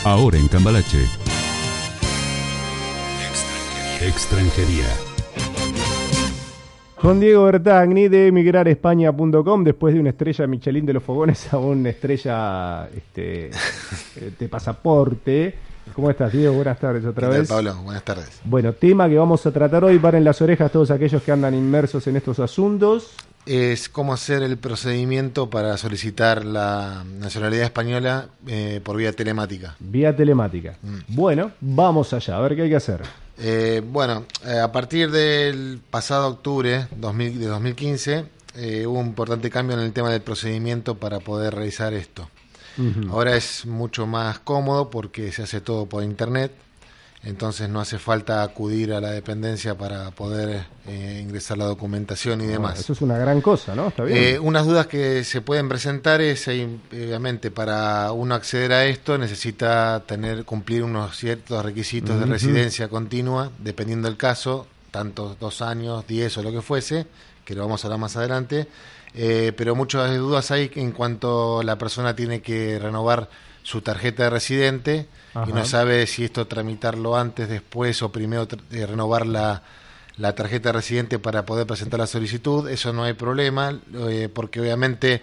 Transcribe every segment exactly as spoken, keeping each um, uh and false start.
Ahora en Cambalache. Extranjería. Con Diego Bertagni de emigrar españa punto com, después de una estrella Michelin de los fogones a una estrella este, de pasaporte. ¿Cómo estás, Diego? Buenas tardes otra ¿Qué tal, vez. Pablo? Buenas tardes. Bueno, tema que vamos a tratar hoy, paren las orejas todos aquellos que andan inmersos en estos asuntos. Es cómo hacer el procedimiento para solicitar la nacionalidad española eh, por vía telemática. Vía telemática. Mm. Bueno, vamos allá, a ver qué hay que hacer. Eh, bueno, eh, a partir del pasado octubre dos mil, de dos mil quince eh, hubo un importante cambio en el tema del procedimiento para poder realizar esto. Uh-huh. Ahora es mucho más cómodo porque se hace todo por internet, entonces no hace falta acudir a la dependencia para poder eh, ingresar la documentación y demás. Bueno, eso es una gran cosa, ¿no? Está bien. Eh, unas dudas que se pueden presentar es, obviamente, para uno acceder a esto necesita tener cumplir unos ciertos requisitos uh-huh. de residencia continua, dependiendo del caso, tanto dos años, diez o lo que fuese, que lo vamos a hablar más adelante. Eh, pero muchas dudas hay en cuanto la persona tiene que renovar su tarjeta de residente. Ajá. Y no sabe si esto tramitarlo antes, después o primero eh, renovar la, la tarjeta de residente para poder presentar la solicitud. Eso no hay problema, eh, porque obviamente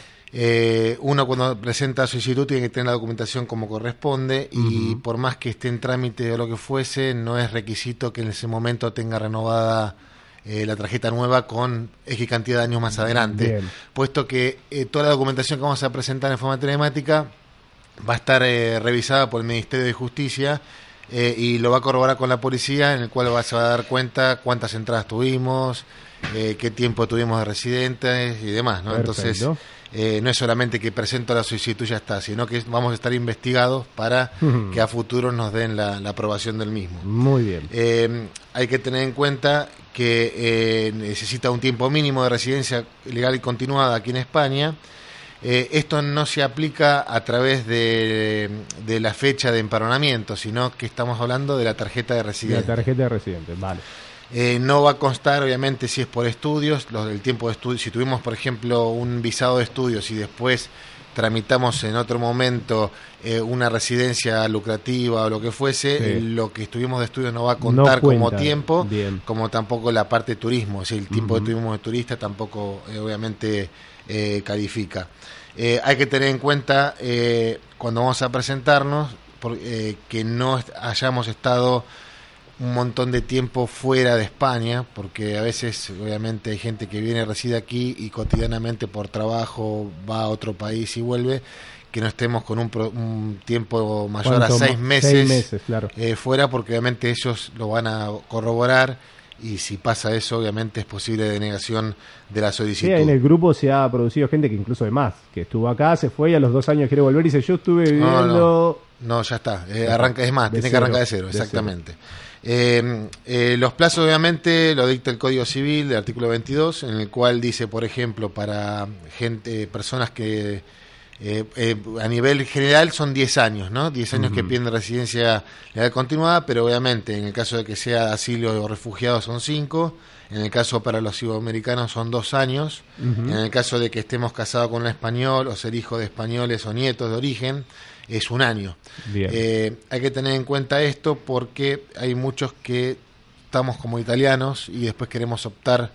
eh, uno cuando presenta la solicitud tiene que tener la documentación como corresponde. Uh-huh. Y por más que esté en trámite o lo que fuese, no es requisito que en ese momento tenga renovada Eh, la tarjeta nueva con X cantidad de años más adelante. Bien. Puesto que eh, toda la documentación que vamos a presentar en forma telemática va a estar eh, revisada por el Ministerio de Justicia eh, y lo va a corroborar con la policía, en el cual va, se va a dar cuenta cuántas entradas tuvimos, eh, qué tiempo tuvimos de residentes y demás, ¿no? Entonces eh, no es solamente que presento la solicitud y ya está, sino que vamos a estar investigados para uh-huh. que a futuro nos den la, la aprobación del mismo. Muy bien. Eh, hay que tener en cuenta que eh, necesita un tiempo mínimo de residencia legal y continuada aquí en España. Eh, esto no se aplica a través de, de la fecha de empadronamiento, sino que estamos hablando de la tarjeta de residente. La tarjeta de residente, vale. Eh, no va a constar, obviamente, si es por estudios, los, el tiempo de estudio. Si tuvimos, por ejemplo, un visado de estudios y después tramitamos en otro momento eh, una residencia lucrativa o lo que fuese, sí. lo que estuvimos de estudio no va a contar no como tiempo, bien. Como tampoco la parte de turismo, es decir, el tiempo uh-huh. que tuvimos de turista tampoco eh, obviamente eh, califica. Eh, hay que tener en cuenta eh, cuando vamos a presentarnos por, eh, que no hayamos estado un montón de tiempo fuera de España, porque a veces obviamente hay gente que viene, reside aquí y cotidianamente por trabajo va a otro país y vuelve, que no estemos con un, pro, un tiempo mayor a seis meses, seis meses claro. eh, fuera, porque obviamente ellos lo van a corroborar y si pasa eso obviamente es posible denegación de la solicitud. Sí, en el grupo se ha producido gente que incluso de más, que estuvo acá, se fue y a los dos años quiere volver y dice yo estuve viviendo... No, no, no ya está, eh, arranca, es más, tiene cero, que arrancar de cero, de exactamente. Cero. Eh, eh, los plazos obviamente lo dicta el Código Civil del artículo veintidós, en el cual dice, por ejemplo, para gente, personas que eh, eh, a nivel general son diez años, ¿no? diez años uh-huh. que piden residencia legal continuada, pero obviamente en el caso de que sea asilo o refugiado son cinco, en el caso para los iberoamericanos son dos años, uh-huh. en el caso de que estemos casados con un español o ser hijos de españoles o nietos de origen, es un año. Eh, hay que tener en cuenta esto porque hay muchos que estamos como italianos y después queremos optar,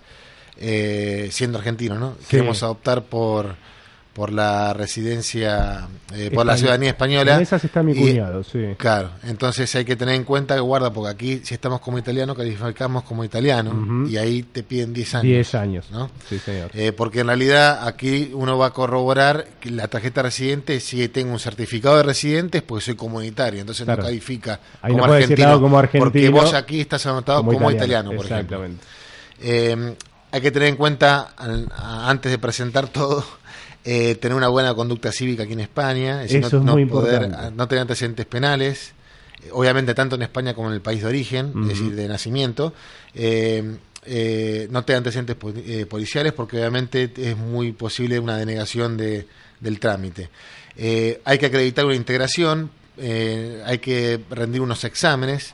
eh, siendo argentinos, ¿no? Sí. Queremos optar por por la residencia, eh, por la ciudadanía española. En esas está mi cuñado, y, sí. Claro, entonces hay que tener en cuenta que guarda, porque aquí si estamos como italiano, calificamos como italiano, uh-huh. y ahí te piden diez años. diez años, ¿no? Sí, señor. Eh, porque en realidad aquí uno va a corroborar que la tarjeta residente, si tengo un certificado de residentes, pues soy comunitario, entonces claro. no califica ahí como, no argentino, como argentino. Porque vos aquí estás anotado como, como italiano, italiano, por exactamente. ejemplo. Eh, hay que tener en cuenta, al, a, antes de presentar todo, Eh, tener una buena conducta cívica aquí en España, es decir, Eso no, es muy no, poder, importante. no tener antecedentes penales, eh, obviamente tanto en España como en el país de origen, uh-huh. es decir, de nacimiento, eh, eh, no tener antecedentes po- eh, policiales, porque obviamente es muy posible una denegación de, del trámite. Eh, hay que acreditar una integración, eh, hay que rendir unos exámenes,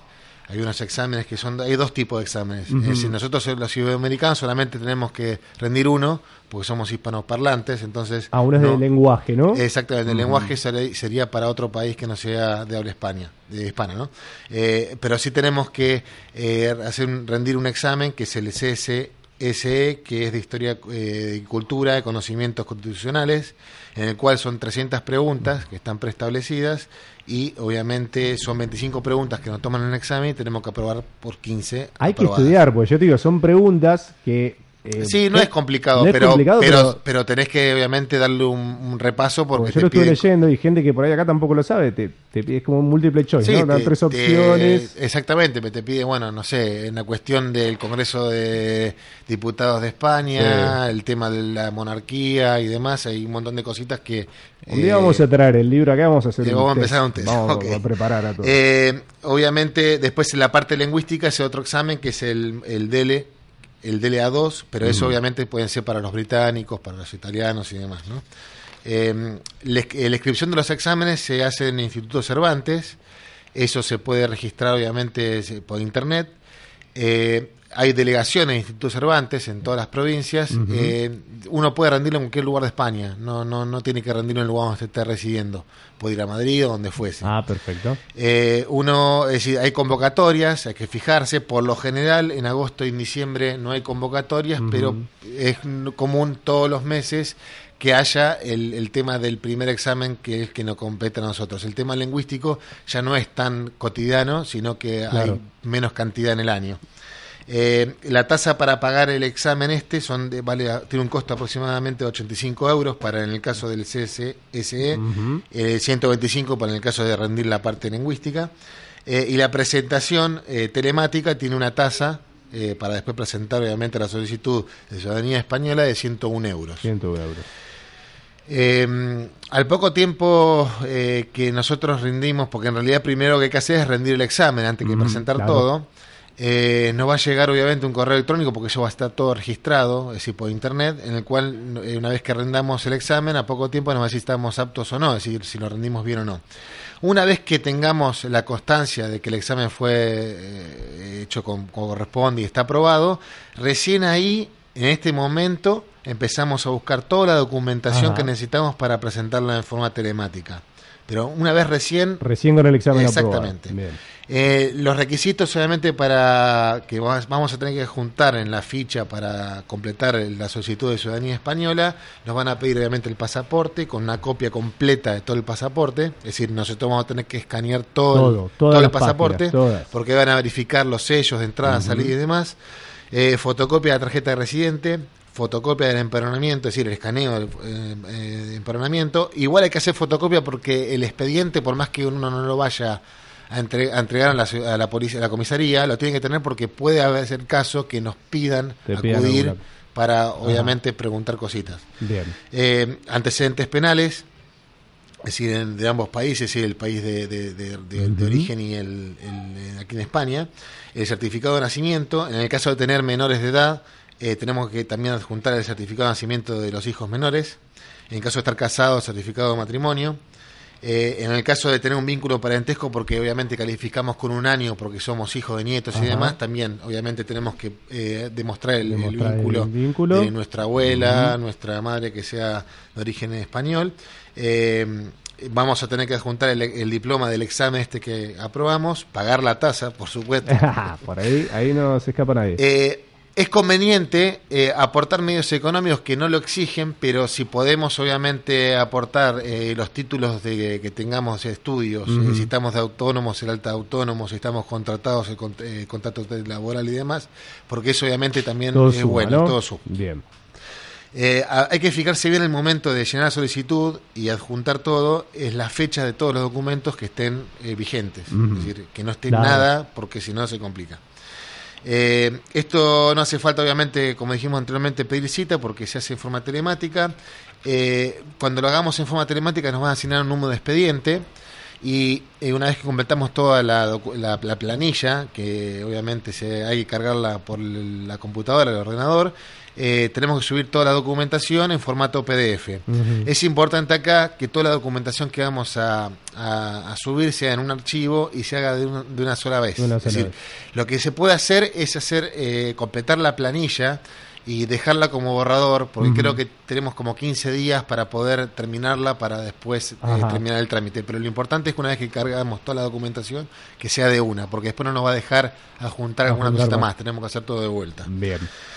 Hay unos exámenes que son, hay dos tipos de exámenes. Uh-huh. Es decir, nosotros los iberoamericanos solamente tenemos que rendir uno, porque somos hispanoparlantes, entonces... Ah, uno es no, de lenguaje, ¿no? Exactamente, el Uh-huh. lenguaje sería para otro país que no sea de habla España, de hispana, ¿no? Eh, pero sí tenemos que eh, hacer un, rendir un examen que es el C S S E, que es de Historia eh, y Cultura, de Conocimientos Constitucionales, en el cual son trescientas preguntas que están preestablecidas y obviamente son veinticinco preguntas que nos toman en el examen y tenemos que aprobar por quince. Hay aprobadas. que estudiar, porque yo te digo, son preguntas que... Eh, sí, no es complicado, no es pero, complicado, pero, pero, pero tenés que obviamente darle un, un repaso porque, porque yo te lo estuve piden... leyendo y gente que por ahí acá tampoco lo sabe, te, te es como un multiple choice, Sí, ¿no? Dan te- tres te- opciones. exactamente, me te pide, bueno, no sé, en la cuestión del Congreso de Diputados de España, Sí. el tema de la monarquía y demás, hay un montón de cositas que... Un día eh, vamos a traer el libro acá, vamos a hacer eh, un vamos a test. empezar un test, Vamos ok. a preparar a todos. eh, obviamente, después en la parte lingüística, ese otro examen que es el, el D L E, el D L A dos, pero eso Ujú. obviamente pueden ser para los británicos, para los italianos y demás, ¿no? Eh, la, la inscripción de los exámenes se hace en el Instituto Cervantes, eso se puede registrar obviamente se- por internet. Eh, hay delegaciones del Instituto Cervantes en todas las provincias. Ujú. Eh, uno puede rendirlo en cualquier lugar de España, no, no, no tiene que rendirlo en el lugar donde esté residiendo, puede ir a Madrid o donde fuese. Ah, perfecto. Eh, uno, es decir, hay convocatorias, hay que fijarse. Por lo general, en agosto y en diciembre no hay convocatorias, Ujú. pero es común todos los meses que haya el, el tema del primer examen que es que nos compete a nosotros. El tema lingüístico ya no es tan cotidiano, sino que Claro. hay menos cantidad en el año. Eh, la tasa para pagar el examen este son de, vale, tiene un costo aproximadamente de ochenta y cinco euros para en el caso del C S S E, Ujú. eh, ciento veinticinco para en el caso de rendir la parte lingüística, eh, y la presentación eh, telemática tiene una tasa eh, para después presentar obviamente la solicitud de ciudadanía española de ciento uno euros. cien euros. Eh, al poco tiempo eh, que nosotros rendimos, porque en realidad primero que hay que hacer es rendir el examen antes que Ujú, presentar claro. todo, eh, nos va a llegar obviamente un correo electrónico porque eso va a estar todo registrado, es decir, por internet, en el cual eh, una vez que rendamos el examen, a poco tiempo nos va a decir si estamos aptos o no, es decir, si lo rendimos bien o no. Una vez que tengamos la constancia de que el examen fue eh, hecho como corresponde y está aprobado, recién ahí, en este momento, empezamos a buscar toda la documentación Ajá. que necesitamos para presentarla en forma telemática. Pero una vez recién, Recién con el examen Exactamente. aprobado. Bien. eh, los requisitos obviamente para que vas- vamos a tener que juntar en la ficha para completar el- la solicitud de ciudadanía española, nos van a pedir obviamente el pasaporte con una copia completa de todo el pasaporte, es decir, nosotros vamos a tener que escanear todo, Todo, el, todas todo el las pasaporte, páginas, todas. porque van a verificar los sellos de entrada, Ujú. salida y demás, eh, fotocopia de la tarjeta de residente, fotocopia del empadronamiento, es decir, el escaneo del eh, eh, empadronamiento. Igual hay que hacer fotocopia porque el expediente, por más que uno no lo vaya a, entre- a entregar a la, ciu- a la policía, a la comisaría, lo tienen que tener porque puede haber el caso que nos pidan Te pidan acudir alguna- para, obviamente, preguntar cositas. Bien. Eh, antecedentes penales, es decir, en- de ambos países, es decir, el país de, de- de- de- de Ujú. origen y el, el- aquí en España, el certificado de nacimiento. En el caso de tener menores de edad, eh, tenemos que también adjuntar el certificado de nacimiento de los hijos menores. En el caso de estar casados, certificado de matrimonio. Eh, en el caso de tener un vínculo parentesco, porque obviamente calificamos con un año porque somos hijos de nietos Ajá. y demás, también obviamente tenemos que eh, demostrar el, el Demostrar el vínculo, vínculo. de nuestra abuela, Ujú. nuestra madre que sea de origen español. Eh, vamos a tener que adjuntar el, el diploma del examen este que aprobamos, pagar la tasa, por supuesto. Por ahí, ahí no se escapa nadie. Eh, es conveniente eh, aportar medios económicos que no lo exigen, pero si podemos obviamente aportar eh, los títulos de que tengamos estudios, Ujú. eh, si estamos de autónomos, el alta de autónomos, si estamos contratados, el cont- eh, contrato laboral y demás, porque eso obviamente también Todo es suma, bueno, ¿no? todo suma. Bien. Eh, a- hay que fijarse bien el momento de llenar la solicitud y adjuntar todo, es la fecha de todos los documentos que estén eh, vigentes, Ujú. es decir, que no esté Claro. nada, porque si no se complica. Eh, esto no hace falta, obviamente, como dijimos anteriormente, pedir cita porque se hace en forma telemática. Eh, cuando lo hagamos en forma telemática nos van a asignar un número de expediente Y eh, una vez que completamos toda la, la, la planilla, que obviamente se, hay que cargarla por la computadora, el ordenador, eh, tenemos que subir toda la documentación en formato P D F. Uh-huh. Es importante acá que toda la documentación que vamos a, a, a subir sea en un archivo y se haga de una, de una sola vez. Una sola es decir, vez. Lo que se puede hacer es hacer eh, completar la planilla y dejarla como borrador, porque uh-huh. creo que tenemos como quince días para poder terminarla para después eh, terminar el trámite. Pero lo importante es que una vez que cargamos toda la documentación, que sea de una, porque después no nos va a dejar adjuntar alguna cosita más. Tenemos que hacer todo de vuelta. Bien.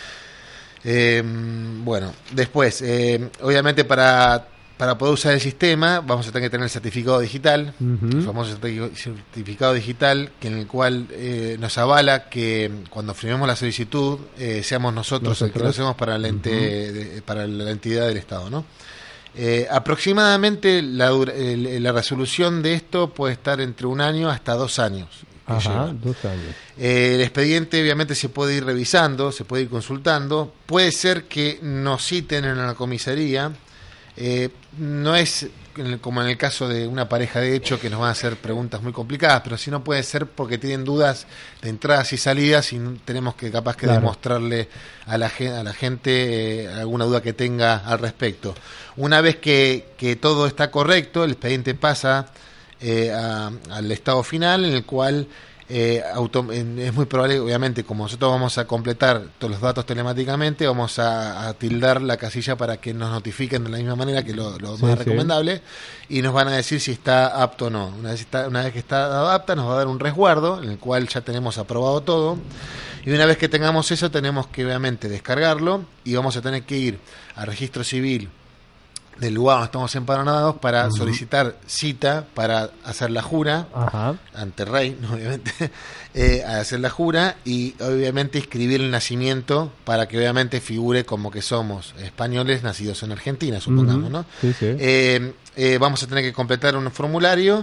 Eh, bueno, después, eh, obviamente para... Para poder usar el sistema vamos a tener que tener el certificado digital, uh-huh. el famoso certificado digital, que en el cual eh, nos avala que cuando firmemos la solicitud eh, seamos nosotros, nosotros el que lo hacemos para la, ente, uh-huh. de, para la entidad del Estado, ¿no? Eh, aproximadamente la, la resolución de esto puede estar entre un año hasta dos años. Ajá, dos años. Eh, el expediente obviamente se puede ir revisando, se puede ir consultando. Puede ser que nos citen en la comisaría. Eh, no es como en el caso de una pareja de hecho que nos van a hacer preguntas muy complicadas, pero sí no puede ser porque tienen dudas de entradas y salidas y tenemos que capaz que claro. demostrarle a la, a la gente eh, alguna duda que tenga al respecto. Una vez que, que todo está correcto, el expediente pasa eh, a, al estado final, en el cual Eh, auto, es muy probable, obviamente, como nosotros vamos a completar todos los datos telemáticamente, vamos a, a tildar la casilla para que nos notifiquen de la misma manera, que lo, lo sí, más sí. recomendable, y nos van a decir si está apto o no. Una vez, está, una vez que está apta, nos va a dar un resguardo, en el cual ya tenemos aprobado todo, y una vez que tengamos eso, tenemos que obviamente descargarlo, y vamos a tener que ir al registro civil del lugar donde estamos empadronados para uh-huh. solicitar cita para hacer la jura uh-huh. ante el rey, ¿no? Obviamente, eh, a hacer la jura y obviamente inscribir el nacimiento para que obviamente figure como que somos españoles nacidos en Argentina, supongamos, uh-huh. ¿no? Sí, sí. Eh, eh, vamos a tener que completar un formulario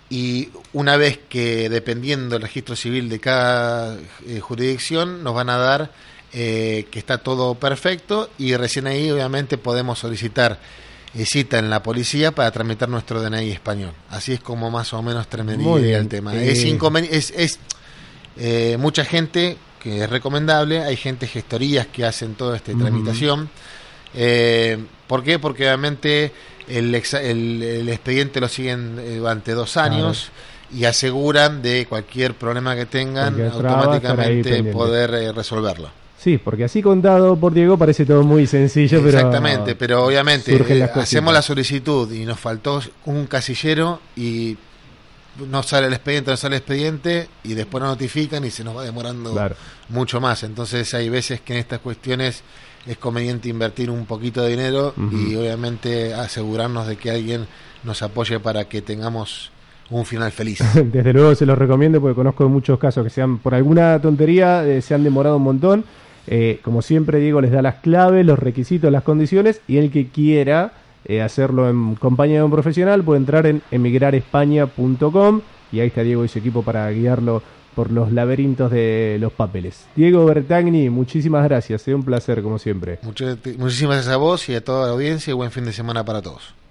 y una vez que, dependiendo del registro civil de cada eh, jurisdicción, nos van a dar eh, que está todo perfecto y recién ahí obviamente podemos solicitar cita en la policía para tramitar nuestro D N I español. Así es como más o menos terminaría el tema. Eh. Es, inconven- es, es eh, mucha gente que es recomendable, hay gente, gestorías que hacen toda esta uh-huh. tramitación. Eh, ¿Por qué? Porque obviamente el, exa- el, el expediente lo siguen eh, durante dos años claro. y aseguran de cualquier problema que tengan automáticamente poder eh, resolverlo. Sí, porque así contado por Diego parece todo muy sencillo, pero exactamente, pero obviamente eh, hacemos la solicitud y nos faltó un casillero y no sale el expediente, no sale el expediente y después nos notifican y se nos va demorando claro. mucho más. Entonces hay veces que en estas cuestiones es conveniente invertir un poquito de dinero uh-huh. y obviamente asegurarnos de que alguien nos apoye para que tengamos un final feliz. Desde luego se los recomiendo porque conozco muchos casos que se han, por alguna tontería eh, se han demorado un montón. Eh, como siempre Diego les da las claves, los requisitos, las condiciones y el que quiera eh, hacerlo en compañía de un profesional puede entrar en emigrar españa punto com y ahí está Diego y su equipo para guiarlo por los laberintos de los papeles. Diego Bertagni, muchísimas gracias, es un placer como siempre. Muchas, muchísimas gracias a vos y a toda la audiencia y buen fin de semana para todos.